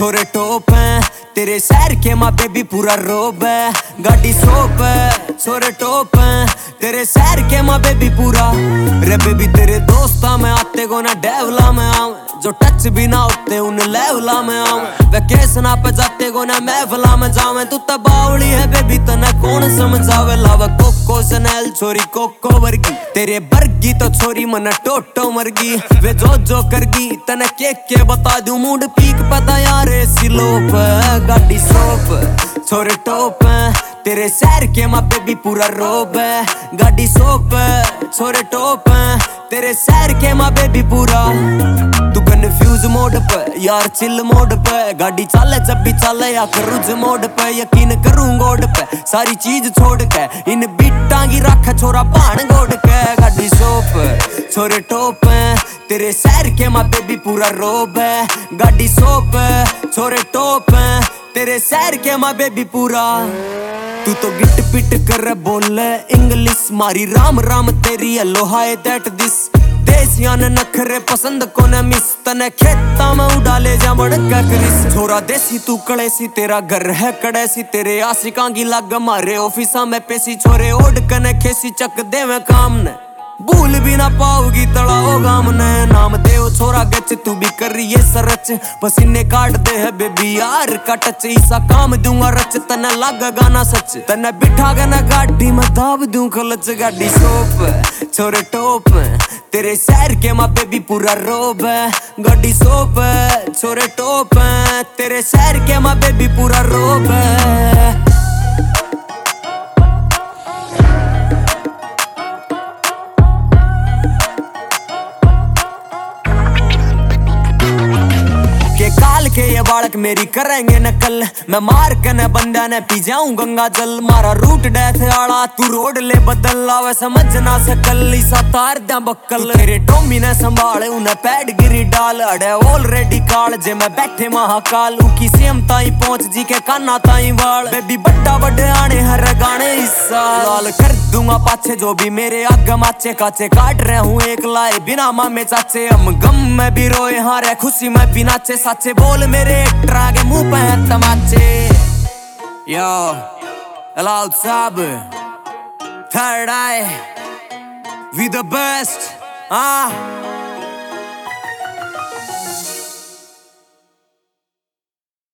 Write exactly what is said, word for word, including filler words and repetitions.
छोरे टोप है तेरे शहर के माँ बेबी पूरा रोब है। गाड़ी सोप है छोरे टोप है तेरे शहर के माँ बेबी पूरा रे बेबी तेरे दोस्ता में आते को ना डेवला में आऊं जो टच भी ना होते उन लेवला में आऊं वैकेशन पे जाते को ना महफिला में जावे तू तो बावली है बेबी तने कौन समझावे लावे कोको शनेल छोरी कोको वर्गी तेरे बर्गी तो छोरी मन टोटो मरगी वे जो जो करगी तने के के बता दूं मूड पीक पता यार सिलोप गाड़ी सोप छोरे टोप तेरे शहर के माँ बेबी पूरा रोब है। गाड़ी सोप छोरे टोप तेरे शहर के माँ बेबी पूरा तू कन्फ्यूज मोड पे यार चिल मोड पे गाड़ी चले जब भी चले या क्रूज मोड पे यकीन करूं गोड पे सारी चीज छोड़ के इन बीटा की रख छोरा पान गोड के गाड़ी सोप छोरे टोप तेरे शहर के माँ बेबी पूरा रोब है। गाड़ी सोप छोरे टोप तेरे शहर के माँ बेबी पूरा तू तो गिट पिट कर बोले इंग्लिश मारी राम राम तेरी हेलो हाय दैट दिस देसिया ने नखरे पसंद को न मिस तने खेता में उड़ा ले जा बड़का क्रिस छोरा देसी तू कड़े सी तेरा घर है कड़े सी तेरे आशिकां की लग मारे ऑफिसा में पेसी छोरे ओढ़ कने खेसी चक दे में काम ने भूल भी ना पाओगी तड़ा होगा मने नाम देव छोरा गच तू भी कर ये सरच पसीने काट दे है बेबी यार का टच ऐसा काम दूंगा रच तने लग गाना सच तने बिठा के ना गाड़ी में दाब दूं खलच गाड़ी सोप छोरे टोप तेरे शहर के माँ बेबी पूरा रोब है। गाड़ी सोप छोरे टोप तेरे शहर के माँ बेबी पूरा रोब है। काल के ये बालक मेरी करेंगे नकल मैं मार के न बंदा ने पी जाऊं गंगा जल मारा रूट डेथ आला तू रोड ले बदल आवे समझ ना सकल इसा तार दे बक्कल तेरे टोमी ने संभाले उन्हें पैड गिरी डाल अड़े ऑलरेडी काल जे मैं बैठे महाकाल की सेम ताई पहुंच जी के काना ताई वाल बेबी बड्डा बड़े आने हर गाने इसा लाल कर दूंगा पाछे जो भी मेरे आगे माचे काचे काट रहे हूँ एक लाए बिना मामे चाचे हम गम में भी रोए हारे खुशी में भी नाचे साचे बोल मेरे ट्रा के मुंह पे है तमाचे यो अलाउड साब third eye we the best ah